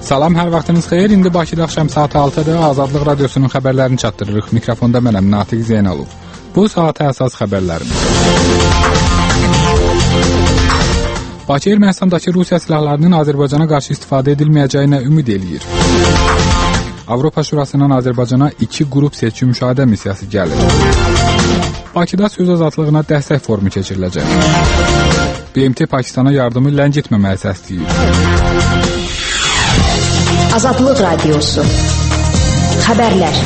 Salam, hər vaxtınız xeyir. İndi Bakıda axşam saat 6-da Azadlıq Radiosunun xəbərlərini çatdırırıq. Mikrofonda mənəm, Natiq Zeynalov. Bu saata əsas xəbərlərimiz. Bakı Ermənistandakı Rusiya silahlarının Azərbaycana qarşı istifadə edilməyəcəyinə ümid eləyir. Avropa Şurasından Azərbaycana 2 qrup seçki müşahidə missiyası gəlir. Bakıda söz azadlığına dəstək forumu keçiriləcək. BMT Pakistana yardımı ləngitməməyi səsləyir. Azadlıq Radiosu. Xəbərlər.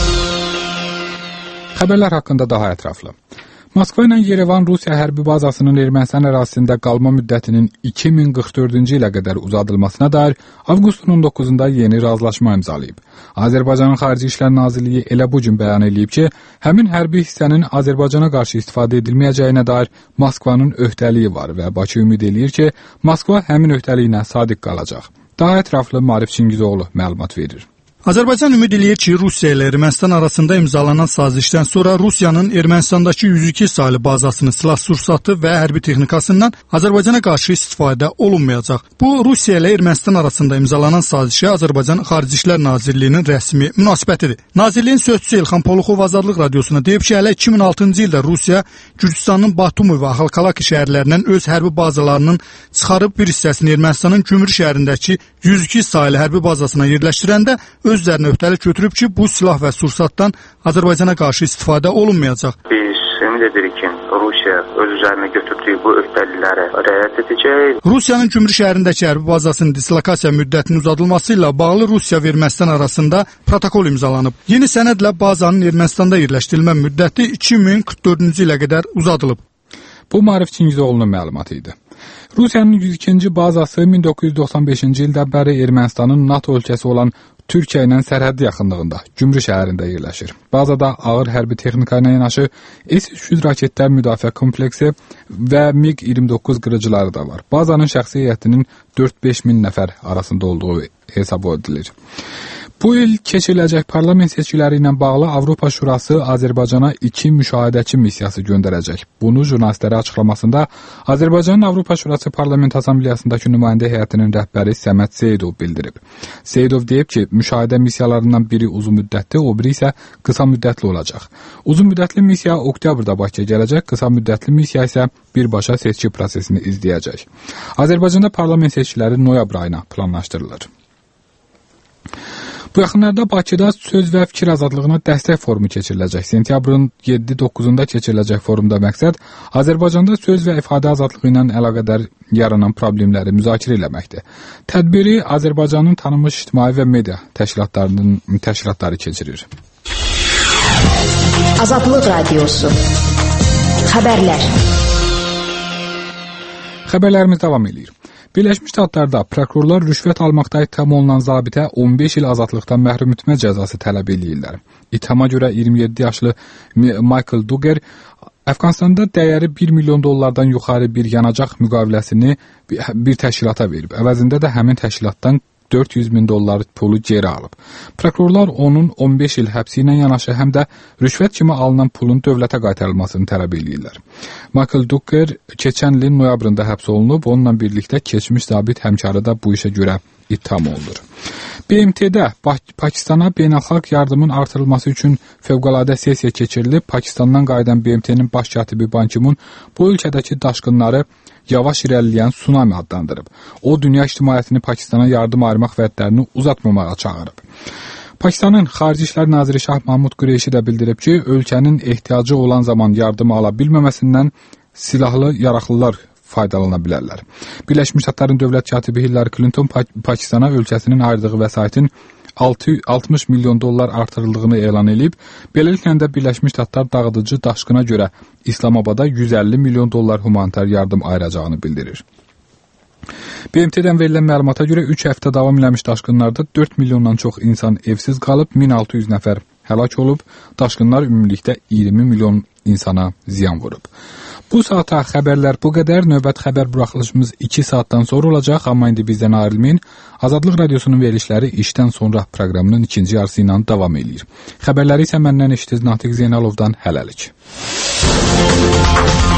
Xəbərlər haqqında daha ətraflı. Moskva ilə Yerevan Rusiya hərbi bazasının Ermənistan ərazisində qalma müddətinin 2044-cü ilə qədər uzadılmasına dair avqustun 19-da yeni razılaşma imzalayıb. Azərbaycanın Xarici İşlər Nazirliyi elə bu gün bəyan edib ki, həmin hərbi hissənin Azərbaycana qarşı istifadə edilməyəcəyinə dair Moskvanın öhdəliyi var və Bakı ümid eləyir ki, Moskva həmin öhdəliyinə sadiq qalacaq. Daha ətraflı Maarif Çingizoğlu məlumat verir. Azərbaycan ümid eləyir ki, Rusiya ilə Ermənistan arasında imzalanan sazişdən sonra Rusiyanın Ermənistandakı 102 saylı bazasının silah-sursatı və hərbi texnikasından Azərbaycana qarşı istifadə olunmayacaq. Bu, Rusiya ilə Ermənistan arasında imzalanan sazişə Azərbaycan Xarici İşlər Nazirliyinin rəsmi münasibətidir. Nazirliyin sözçüsü İlxan Poluxov Azadlıq Radiosuna deyib ki, hələ 2006-cı ildə Rusiya Gürcüstanın Batumi və Halkalaki şəhərlərindən öz hərbi bazalarının çıxarıb bir hissəsini Ermənistanın Gümrü şəhərindəki 102 saylı hərbi bazasına yerləşdirəndə özlərinə öhdəlik götürüb ki, bu silah və sursatdan Azərbaycana qarşı istifadə olunmayacaq. Biz ümid edirik ki, Rusiya öz üzərinə götürdüyü bu öhdəliklərə riayət edəcək. Rusiyanın Gümrü şəhərindəki hərbi bazasının dislokasiya müddətinin uzadılması ilə bağlı Rusiya və Ermənistan arasında protokol imzalanıb. Yeni sənədlə bazanın Ermənistanda yerləşdirilmə müddəti 2044-cü ilə qədər uzadılıb. Bu Maarif Çingizoğlu'nun məlumatı idi. Rusiyanın 102-ci bazası 1995-ci ildən bəri Ermənistanın NATO ölkəsi olan Türkiyə ilə sərhəddi yaxınlığında, Gümrü şəhərində yerləşir. Bazada ağır hərbi texnika ilə yanaşı S-300 raketlər müdafiə kompleksi və MiG-29 qırıcıları da var. Bazanın şəxsi heyətinin 4-5 min nəfər arasında olduğu hesab edilir. Bu il keçiriləcək parlament seçkiləri ilə bağlı Avropa Şurası Azərbaycana 2 müşahidəçi missiyası göndərəcək. Bunu jurnalistlərə açıqlamasında Azərbaycanın Avropa Şurası Parlament Assambleyasındakı nümayəndə heyətinin rəhbəri Səməd Seyidov bildirib. Seyidov deyib ki, müşahidə missiyalarından biri uzun müddətli, o biri isə qısa müddətli olacaq. Uzun müddətli missiya oktyabrda Bakıya gələcək, qısa müddətli missiya isə birbaşa seçki prosesini izləyəcək. Azərbaycanda parlament seçkiləri noyabr ayına planlaşdırılır. Bu yaxınlarda Bakıda söz və fikir azadlığına dəstək forumu keçiriləcək. Sentyabrın 7-9-da keçiriləcək forumda məqsəd Azərbaycanda söz və ifadə azadlığı ilə əlaqədar yaranan problemləri müzakirə etməkdir. Tədbiri Azərbaycanın tanınmış ictimai və media təşkilatları keçirir. Azadlıq Radiosu. Xəbərlər. Xəbərlərimiz davam edir. Birləşmiş Ştatlarda prokurorlar rüşvət almaqda ittiham olunan zabitə 15 il azadlıqdan məhrum etmə cəzası tələb edirlər. İttihama görə 27 yaşlı Michael Duggar Əfqanistanda dəyəri $1 milyon yuxarı bir yanacaq müqaviləsini bir təşkilata verib. Əvəzində də həmin təşkilatdan $400,000 pulu geri alıb. Prokurorlar onun 15 il həbsi ilə yanaşı həm də rüşvət kimi alınan pulun dövlətə qaytarılmasını tələb edirlər. Michael Duggar keçən ilin noyabrında həbs olunub, onunla birlikdə keçmiş zabit həmkarı da bu işə görə ittiham olunur. BMT-də Pakistana beynəlxalq yardımın artırılması üçün fövqəladə sessiya keçirilib. Pakistandan qayıdan BMT-nin baş katibi Ban Ki-mun bu ölkədəki daşqınları yavaş irəliləyən tsunami adlandırıb. O, dünya ictimaiyyətini Pakistana yardım ayırmaq vədlərini uzatmamağa çağırıb. Pakistanın Xarici İşlər Naziri Şah Mahmud Qureyşi də bildirib ki, ölkənin ehtiyacı olan zaman yardım ala bilməməsindən silahlı yaraqlılar faydalana bilərlər. Birləşmiş Ştatların dövlət katibi Hillary Clinton Pakistana ölkəsinin ayırdığı vəsaitin $60 milyon artırıldığını elan edib. Beləliklə də Birləşmiş Ştatlar dağıdıcı daşqına görə İslamabada $150 milyon humanitar yardım ayıracağını bildirir. BMT-dən verilən məlumata görə 3 həftə davam eləmiş daşqınlarda 4 milyondan çox insan evsiz qalıb, 1600 nəfər həlak olub, daşqınlar ümumilikdə 20 milyon insana ziyan vurub. Bu saata xəbərlər bu qədər. Növbət xəbər buraxılışımız 2 saatdan sonra olacaq, amma indi bizdən ayrılmayın. Azadlıq Radiosunun verilişləri işdən sonra proqramının ikinci yarısı ilə davam edir. Xəbərləri isə məndən eşitdiniz Natiq Zeynalovdan hələlik.